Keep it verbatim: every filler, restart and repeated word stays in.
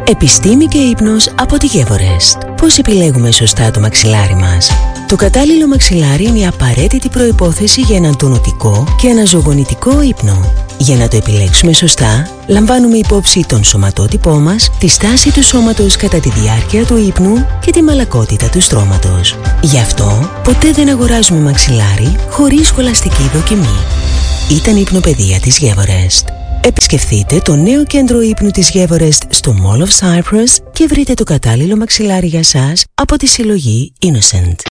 Επιστήμη και ύπνος από τη Γεύορεστ. Πώς επιλέγουμε σωστά το μαξιλάρι μας? Το κατάλληλο μαξιλάρι είναι η απαραίτητη προϋπόθεση για έναν τονωτικό και αναζωογονητικό ύπνο. Για να το επιλέξουμε σωστά, λαμβάνουμε υπόψη τον σωματότυπό μας, τη στάση του σώματος κατά τη διάρκεια του ύπνου και τη μαλακότητα του στρώματος. Γι' αυτό, ποτέ δεν αγοράζουμε μαξιλάρι χωρίς σχολαστική δοκιμή. Ήταν η υπνοπαιδεία της Γεύορεστ. Επισκεφτείτε το νέο κέντρο ύπνου της Γεύορεστ στο Mall of Cyprus και βρείτε το κατάλληλο μαξιλάρι για σας από τη συλλογή Innocent.